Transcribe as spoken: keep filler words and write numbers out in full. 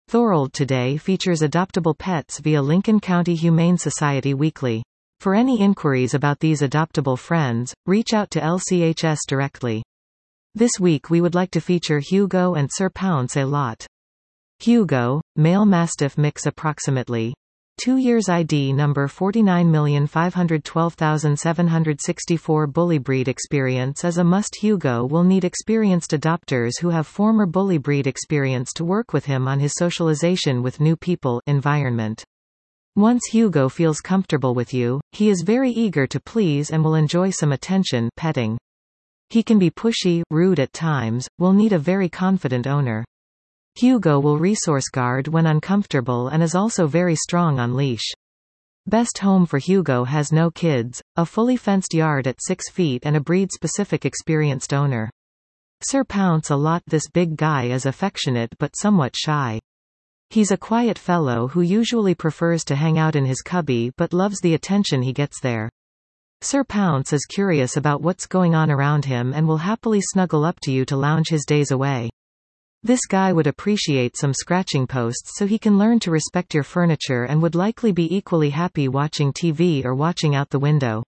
Thorold Today features adoptable pets via Lincoln County Humane Society Weekly. For any inquiries about these adoptable friends, reach out to L C H S directly. This week we would like to feature Hugo and Sir Pounce a lot. Hugo, male Mastiff mix, approximately two years, I D number forty-nine million five hundred twelve thousand seven hundred sixty-four. Bully breed experience is a must. Hugo will need experienced adopters who have former bully breed experience to work with him on his socialization with new people environment. Once Hugo feels comfortable with you, he is very eager to please and will enjoy some attention, petting. He can be pushy, rude at times, will need a very confident owner. Hugo will resource guard when uncomfortable and is also very strong on leash. Best home for Hugo has no kids, a fully fenced yard at six feet and a breed-specific experienced owner. Sir Pounce a lot. This big guy is affectionate but somewhat shy. He's a quiet fellow who usually prefers to hang out in his cubby but loves the attention he gets there. Sir Pounce is curious about what's going on around him and will happily snuggle up to you to lounge his days away. This guy would appreciate some scratching posts so he can learn to respect your furniture and would likely be equally happy watching T V or watching out the window.